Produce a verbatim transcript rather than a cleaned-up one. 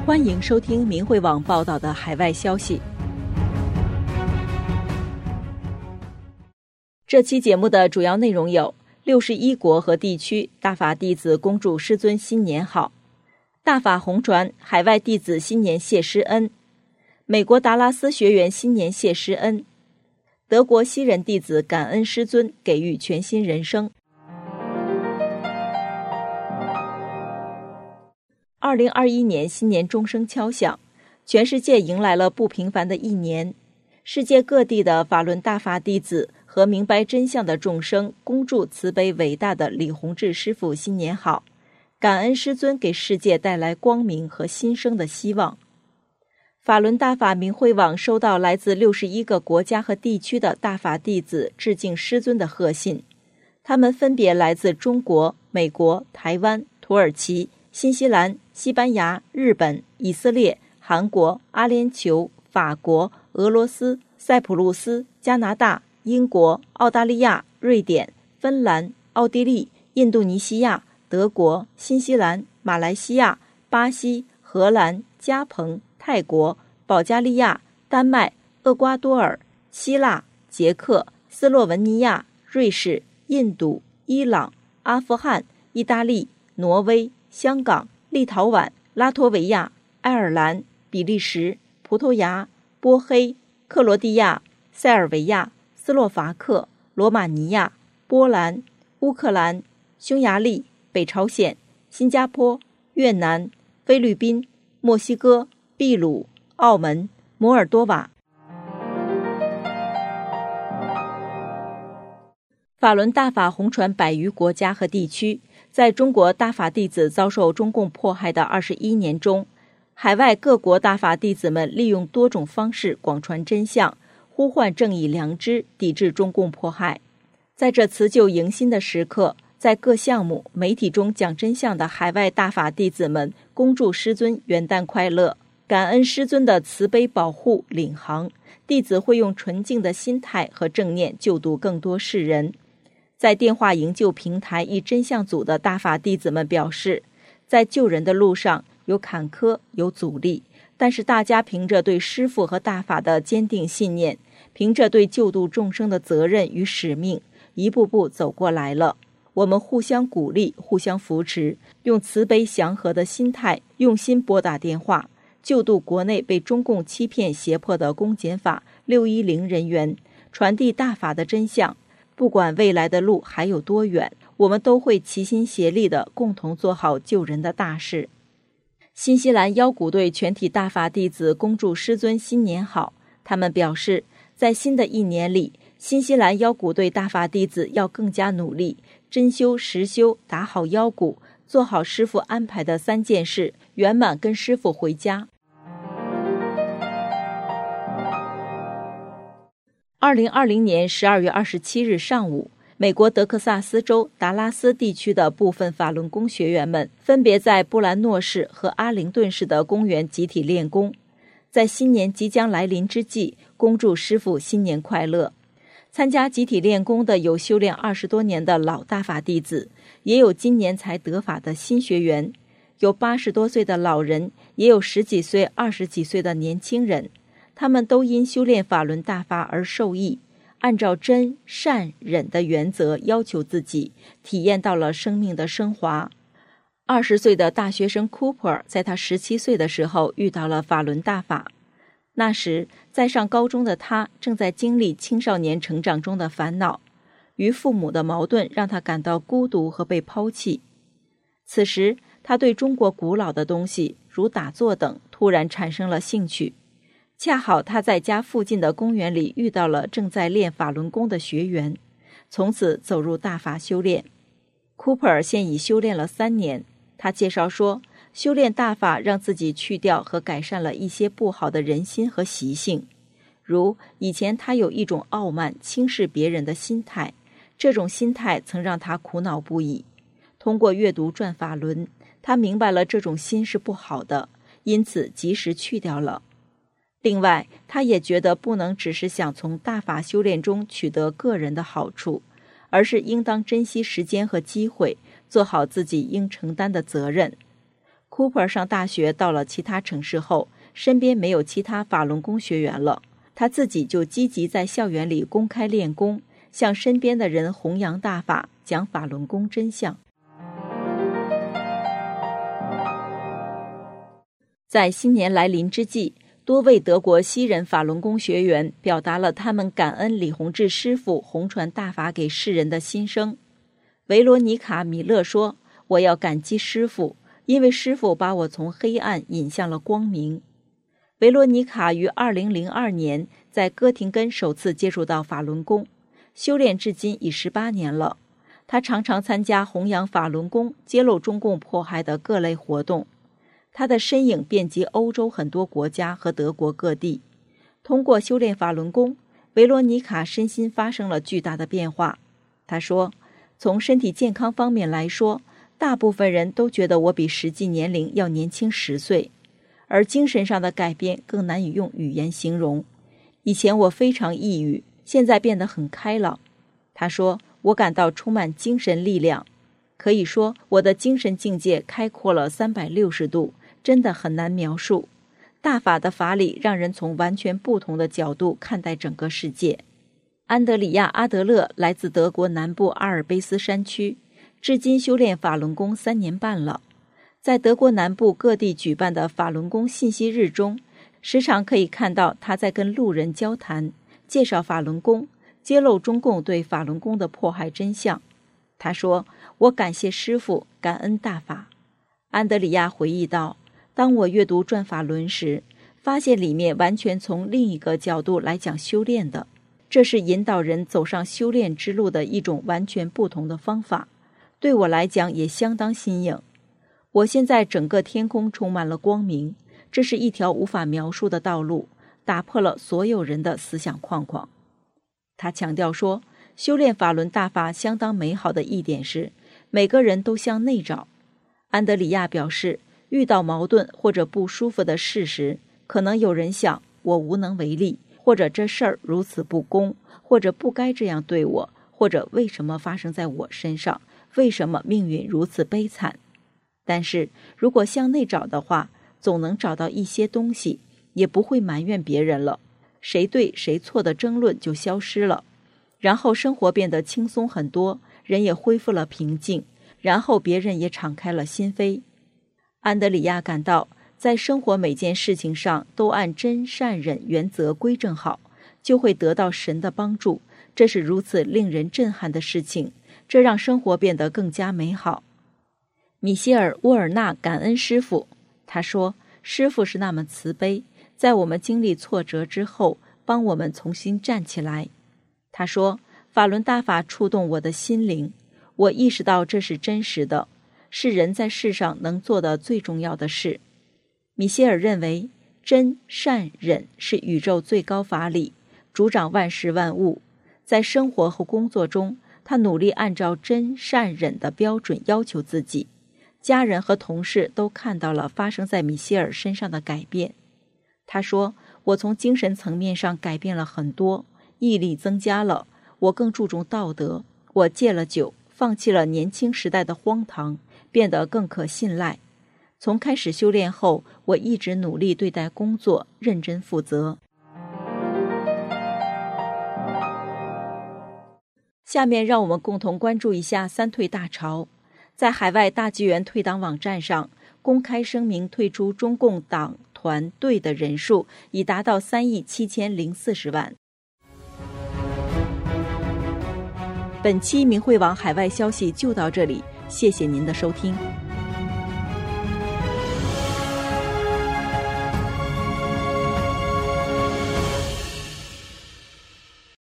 欢迎收听明慧网报道的海外消息。这期节目的主要内容有：六十一国和地区大法弟子恭祝师尊新年好；大法红传海外弟子新年谢师恩；美国达拉斯学员新年谢师恩；德国西人弟子感恩师尊，给予全新人生。二零二一年新年钟声敲响，全世界迎来了不平凡的一年。世界各地的法轮大法弟子和明白真相的众生恭祝慈悲伟大的李洪志师父新年好，感恩师尊给世界带来光明和新生的希望。法轮大法明慧网收到来自六十一个国家和地区的大法弟子致敬师尊的贺信，他们分别来自中国、美国、台湾、土耳其、新西兰、西班牙、日本、以色列、韩国、阿联酋、法国、俄罗斯、塞浦路斯、加拿大、英国、澳大利亚、瑞典、芬兰、奥地利、印度尼西亚、德国、新西兰、马来西亚、巴西、荷兰、加蓬、泰国、保加利亚、丹麦、厄瓜多尔、希腊、捷克、斯洛文尼亚、瑞士、印度、伊朗、阿富汗、意大利、挪威、香港、立陶宛、拉脱维亚、爱尔兰、比利时、葡萄牙、波黑、克罗地亚、塞尔维亚、斯洛伐克、罗马尼亚、波兰、乌克兰、匈牙利、北朝鲜、新加坡、越南、菲律宾、墨西哥、秘鲁、澳门、摩尔多瓦。法轮大法红传百余国家和地区，在中国大法弟子遭受中共迫害的二十一年中，海外各国大法弟子们利用多种方式广传真相，呼唤正义良知，抵制中共迫害。在这辞旧迎新的时刻，在各项目媒体中讲真相的海外大法弟子们恭祝师尊元旦快乐，感恩师尊的慈悲保护领航，弟子会用纯净的心态和正念救度更多世人。在电话营救平台一真相组的大法弟子们表示，在救人的路上有坎坷有阻力，但是大家凭着对师父和大法的坚定信念，凭着对救度众生的责任与使命，一步步走过来了。我们互相鼓励，互相扶持，用慈悲祥和的心态用心拨打电话，救度国内被中共欺骗胁迫的公检法六一零人员，传递大法的真相。不管未来的路还有多远，我们都会齐心协力地共同做好救人的大事。新西兰腰鼓队全体大法弟子恭祝师尊新年好，他们表示，在新的一年里，新西兰腰鼓队大法弟子要更加努力，真修实修，打好腰鼓，做好师父安排的三件事，圆满跟师父回家。二零二零年十二月二十七日上午，美国德克萨斯州达拉斯地区的部分法轮功学员们分别在布兰诺市和阿灵顿市的公园集体练功，在新年即将来临之际，恭祝师父新年快乐。参加集体练功的有修炼二十多年的老大法弟子，也有今年才得法的新学员，有八十多岁的老人，也有十几岁、二十几岁的年轻人。他们都因修炼法轮大法而受益，按照真善忍的原则要求自己，体验到了生命的升华。二十岁的大学生 Cooper 在他十七岁的时候遇到了法轮大法，那时在上高中的他正在经历青少年成长中的烦恼，与父母的矛盾让他感到孤独和被抛弃。此时他对中国古老的东西如打坐等突然产生了兴趣，恰好他在家附近的公园里遇到了正在练法轮功的学员，从此走入大法修炼。 Cooper 现已修炼了三年，他介绍说，修炼大法让自己去掉和改善了一些不好的人心和习性，如以前他有一种傲慢轻视别人的心态，这种心态曾让他苦恼不已。通过阅读转法轮，他明白了这种心是不好的，因此及时去掉了。另外，他也觉得不能只是想从大法修炼中取得个人的好处，而是应当珍惜时间和机会，做好自己应承担的责任。 Cooper 上大学到了其他城市后，身边没有其他法轮功学员了，他自己就积极在校园里公开练功，向身边的人弘扬大法，讲法轮功真相。在新年来临之际，多位德国西人法轮功学员表达了他们感恩李洪志师父弘传大法给世人的心声。维罗妮卡·米勒说，我要感激师父，因为师父把我从黑暗引向了光明。维罗妮卡于二零零二年在哥廷根首次接触到法轮功，修炼至今已十八年了。他常常参加弘扬法轮功、揭露中共迫害的各类活动。他的身影遍及欧洲很多国家和德国各地。通过修炼法轮功，维罗妮卡身心发生了巨大的变化。他说，从身体健康方面来说，大部分人都觉得我比实际年龄要年轻十岁，而精神上的改变更难以用语言形容。以前我非常抑郁，现在变得很开朗。他说，我感到充满精神力量，可以说我的精神境界开阔了三百六十度，真的很难描述。大法的法理让人从完全不同的角度看待整个世界。安德里亚·阿德勒来自德国南部阿尔卑斯山区，至今修炼法轮功三年半了。在德国南部各地举办的法轮功信息日中，时常可以看到他在跟路人交谈，介绍法轮功，揭露中共对法轮功的迫害真相。他说，我感谢师父，感恩大法。安德里亚回忆道，当我阅读《转法轮》时，发现里面完全从另一个角度来讲修炼的，这是引导人走上修炼之路的一种完全不同的方法，对我来讲也相当新颖。我现在整个天空充满了光明，这是一条无法描述的道路，打破了所有人的思想框框。他强调说，修炼法轮大法相当美好的一点是，每个人都向内找。安德里亚表示，遇到矛盾或者不舒服的事时，可能有人想我无能为力，或者这事儿如此不公，或者不该这样对我，或者为什么发生在我身上，为什么命运如此悲惨。但是如果向内找的话，总能找到一些东西，也不会埋怨别人了，谁对谁错的争论就消失了，然后生活变得轻松很多，人也恢复了平静，然后别人也敞开了心扉。安德里亚感到，在生活每件事情上都按真善忍原则归正好，就会得到神的帮助，这是如此令人震撼的事情，这让生活变得更加美好。米歇尔·沃尔纳感恩师父，他说，师父是那么慈悲，在我们经历挫折之后，帮我们重新站起来。他说，法轮大法触动我的心灵，我意识到这是真实的，是人在世上能做的最重要的事。米歇尔认为，真善忍是宇宙最高法理，主掌万事万物。在生活和工作中，他努力按照真善忍的标准要求自己。家人和同事都看到了发生在米歇尔身上的改变。他说，我从精神层面上改变了很多，毅力增加了，我更注重道德，我戒了酒，放弃了年轻时代的荒唐，变得更可信赖。从开始修炼后，我一直努力对待工作，认真负责。下面让我们共同关注一下三退大潮。在海外大纪元退党网站上，公开声明退出中共党团队的人数已达到三亿七千零四十万。本期明慧网海外消息就到这里，谢谢您的收听。